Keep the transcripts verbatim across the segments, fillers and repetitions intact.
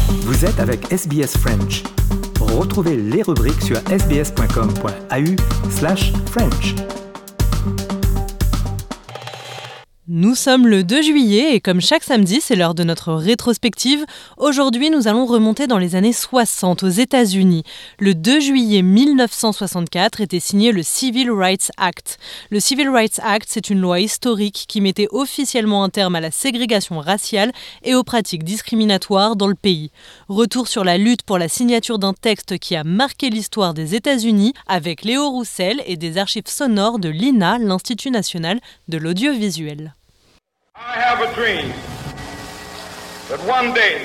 Vous êtes avec S B S French. Retrouvez les rubriques sur sbs.com.au slash French. Nous sommes le deux juillet et comme chaque samedi, c'est l'heure de notre rétrospective. Aujourd'hui, nous allons remonter dans les années soixante aux États-Unis. Le deux juillet mille neuf cent soixante-quatre était signé le Civil Rights Act. Le Civil Rights Act, c'est une loi historique qui mettait officiellement un terme à la ségrégation raciale et aux pratiques discriminatoires dans le pays. Retour sur la lutte pour la signature d'un texte qui a marqué l'histoire des États-Unis avec Léo Roussel et des archives sonores de l'I N A, l'Institut national de l'audiovisuel. I have a dream that one day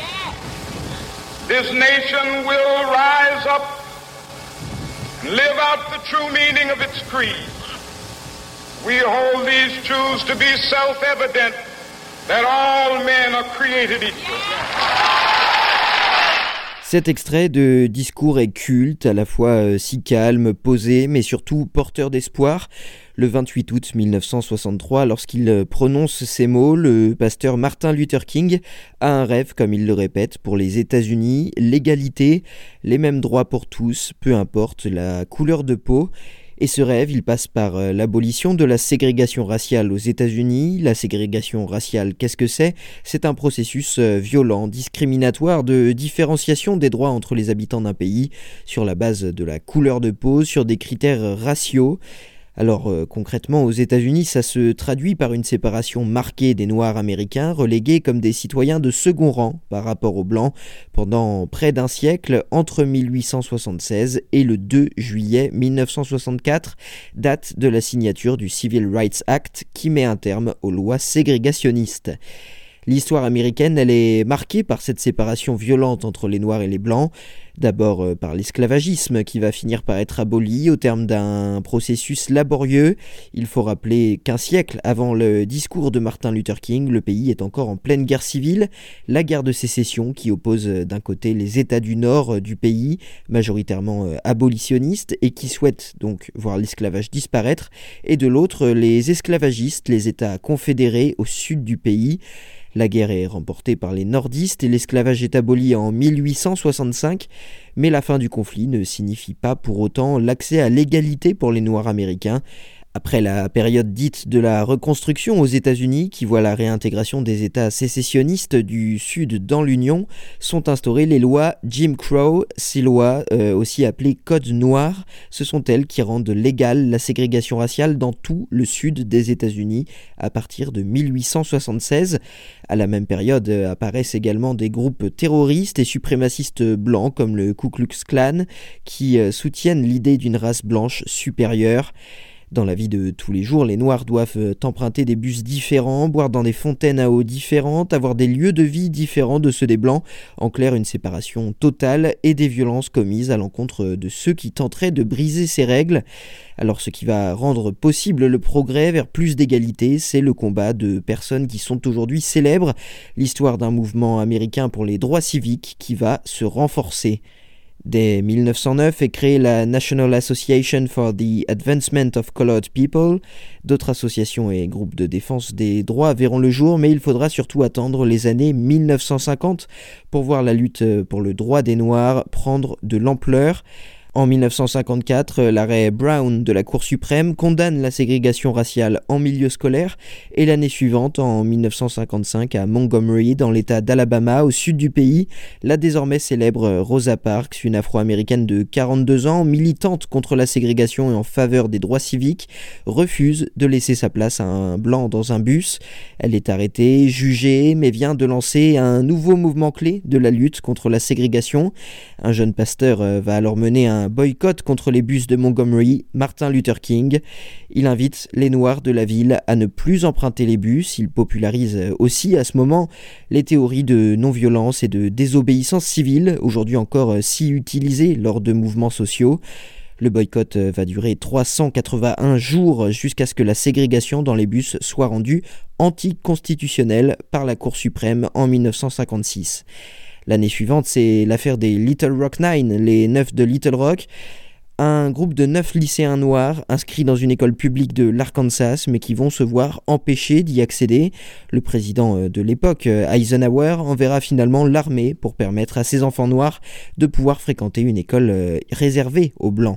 this nation will rise up and live out the true meaning of its creed. We hold these truths to be self-evident that all men are created equal. Cet extrait de discours est culte, à la fois euh, si calme, posé, mais surtout porteur d'espoir. Le vingt-huit août mille neuf cent soixante-trois, lorsqu'il prononce ces mots, le pasteur Martin Luther King a un rêve, comme il le répète, pour les États-Unis, l'égalité, les mêmes droits pour tous, peu importe la couleur de peau. Et ce rêve, il passe par l'abolition de la ségrégation raciale aux États-Unis. La ségrégation raciale, qu'est-ce que c'est ? C'est un processus violent, discriminatoire de différenciation des droits entre les habitants d'un pays sur la base de la couleur de peau, sur des critères raciaux. Alors euh, concrètement, aux États-Unis, ça se traduit par une séparation marquée des Noirs américains, relégués comme des citoyens de second rang par rapport aux Blancs pendant près d'un siècle, entre mille huit cent soixante-seize et le deux juillet mille neuf cent soixante-quatre, date de la signature du Civil Rights Act qui met un terme aux lois ségrégationnistes. L'histoire américaine, elle est marquée par cette séparation violente entre les Noirs et les Blancs, d'abord euh, par l'esclavagisme qui va finir par être aboli au terme d'un processus laborieux. Il faut rappeler qu'un siècle avant le discours de Martin Luther King, le pays est encore en pleine guerre civile, la guerre de sécession qui oppose euh, d'un côté les États du nord euh, du pays, majoritairement euh, abolitionnistes et qui souhaitent donc voir l'esclavage disparaître, et de l'autre euh, les esclavagistes, les États confédérés au sud du pays. La guerre est remportée par les nordistes et l'esclavage est aboli en mille huit cent soixante-cinq, mais la fin du conflit ne signifie pas pour autant l'accès à l'égalité pour les Noirs américains. Après la période dite de la reconstruction aux États-Unis, qui voit la réintégration des États sécessionnistes du Sud dans l'Union, sont instaurées les lois Jim Crow. Ces lois, euh, aussi appelées Code noir, ce sont elles qui rendent légale la ségrégation raciale dans tout le Sud des États-Unis à partir de mille huit cent soixante-seize. À la même période euh, apparaissent également des groupes terroristes et suprémacistes blancs comme le Ku Klux Klan qui euh, soutiennent l'idée d'une race blanche supérieure. Dans la vie de tous les jours, les Noirs doivent emprunter des bus différents, boire dans des fontaines à eau différentes, avoir des lieux de vie différents de ceux des Blancs. En clair, une séparation totale et des violences commises à l'encontre de ceux qui tenteraient de briser ces règles. Alors ce qui va rendre possible le progrès vers plus d'égalité, c'est le combat de personnes qui sont aujourd'hui célèbres, l'histoire d'un mouvement américain pour les droits civiques qui va se renforcer. Dès mille neuf cent neuf est créée la National Association for the Advancement of Colored People. D'autres associations et groupes de défense des droits verront le jour, mais il faudra surtout attendre les années mille neuf cent cinquante pour voir la lutte pour le droit des Noirs prendre de l'ampleur. En mille neuf cent cinquante-quatre, l'arrêt Brown de la Cour suprême condamne la ségrégation raciale en milieu scolaire et l'année suivante, en mille neuf cent cinquante-cinq, à Montgomery, dans l'état d'Alabama, au sud du pays, la désormais célèbre Rosa Parks, une afro-américaine de quarante-deux ans, militante contre la ségrégation et en faveur des droits civiques, refuse de laisser sa place à un blanc dans un bus. Elle est arrêtée, jugée, mais vient de lancer un nouveau mouvement clé de la lutte contre la ségrégation. Un jeune pasteur va alors mener un boycott contre les bus de Montgomery, Martin Luther King. Il invite les Noirs de la ville à ne plus emprunter les bus. Il popularise aussi à ce moment les théories de non-violence et de désobéissance civile, aujourd'hui encore si utilisées lors de mouvements sociaux. Le boycott va durer trois cent quatre-vingt-un jours jusqu'à ce que la ségrégation dans les bus soit rendue anticonstitutionnelle par la Cour suprême en mille neuf cent cinquante-six. L'année suivante, c'est l'affaire des Little Rock Nine, les neuf de Little Rock. Un groupe de neuf lycéens noirs inscrits dans une école publique de l'Arkansas, mais qui vont se voir empêchés d'y accéder. Le président de l'époque, Eisenhower, enverra finalement l'armée pour permettre à ces enfants noirs de pouvoir fréquenter une école réservée aux Blancs.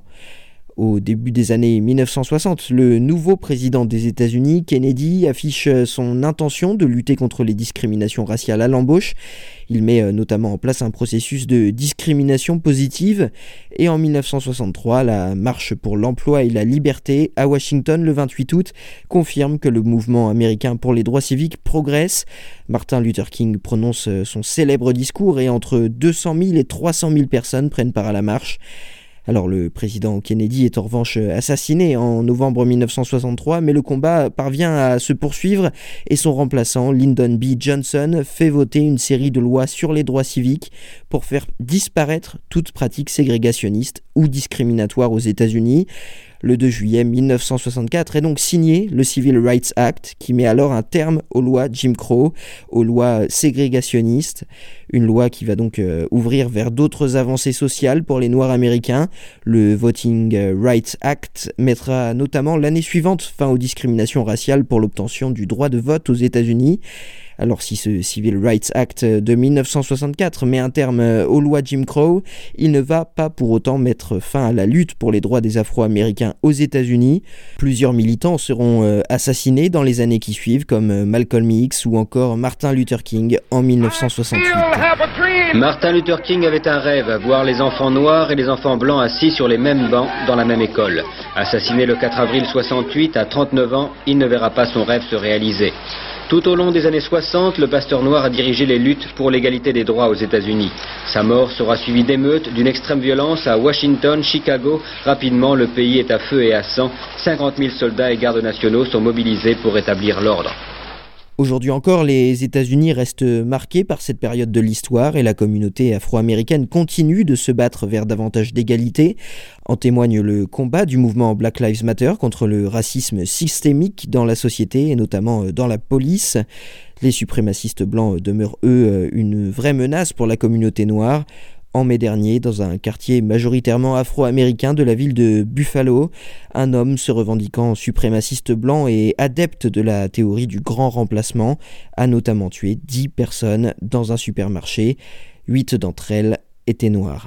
Au début des années dix-neuf cent soixante, le nouveau président des États-Unis, Kennedy, affiche son intention de lutter contre les discriminations raciales à l'embauche. Il met notamment en place un processus de discrimination positive. Et en dix-neuf cent soixante-trois, la marche pour l'emploi et la liberté à Washington le vingt-huit août confirme que le mouvement américain pour les droits civiques progresse. Martin Luther King prononce son célèbre discours et entre deux cent mille et trois cent mille personnes prennent part à la marche. Alors le président Kennedy est en revanche assassiné en novembre dix-neuf cent soixante-trois, mais le combat parvient à se poursuivre et son remplaçant, Lyndon B. Johnson, fait voter une série de lois sur les droits civiques pour faire disparaître toute pratique ségrégationniste ou discriminatoire aux États-Unis. Le deux juillet dix-neuf cent soixante-quatre est donc signé le Civil Rights Act qui met alors un terme aux lois Jim Crow, aux lois ségrégationnistes, une loi qui va donc euh, ouvrir vers d'autres avancées sociales pour les Noirs américains. Le Voting Rights Act mettra notamment l'année suivante fin aux discriminations raciales pour l'obtention du droit de vote aux États-Unis. Alors si ce Civil Rights Act de dix-neuf cent soixante-quatre met un terme aux lois Jim Crow, il ne va pas pour autant mettre fin à la lutte pour les droits des Afro-Américains aux États-Unis. Plusieurs militants seront assassinés dans les années qui suivent, comme Malcolm X ou encore Martin Luther King en dix-neuf cent soixante-huit. Martin Luther King avait un rêve, voir les enfants noirs et les enfants blancs assis sur les mêmes bancs dans la même école. Assassiné le quatre avril soixante-huit à trente-neuf ans, il ne verra pas son rêve se réaliser. Tout au long des années soixante, le pasteur noir a dirigé les luttes pour l'égalité des droits aux États-Unis. Sa mort sera suivie d'émeutes, d'une extrême violence à Washington, Chicago. Rapidement, le pays est à feu et à sang. cinquante mille soldats et gardes nationaux sont mobilisés pour rétablir l'ordre. Aujourd'hui encore, les États-Unis restent marqués par cette période de l'histoire et la communauté afro-américaine continue de se battre vers davantage d'égalité. En témoigne le combat du mouvement Black Lives Matter contre le racisme systémique dans la société et notamment dans la police. Les suprémacistes blancs demeurent, eux, une vraie menace pour la communauté noire. En mai dernier, dans un quartier majoritairement afro-américain de la ville de Buffalo, un homme se revendiquant suprémaciste blanc et adepte de la théorie du grand remplacement a notamment tué dix personnes dans un supermarché. Huit d'entre elles étaient noires.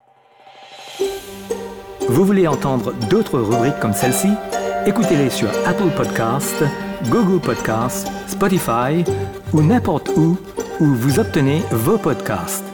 Vous voulez entendre d'autres rubriques comme celle-ci? Écoutez-les sur Apple Podcasts, Google Podcasts, Spotify ou n'importe où où vous obtenez vos podcasts.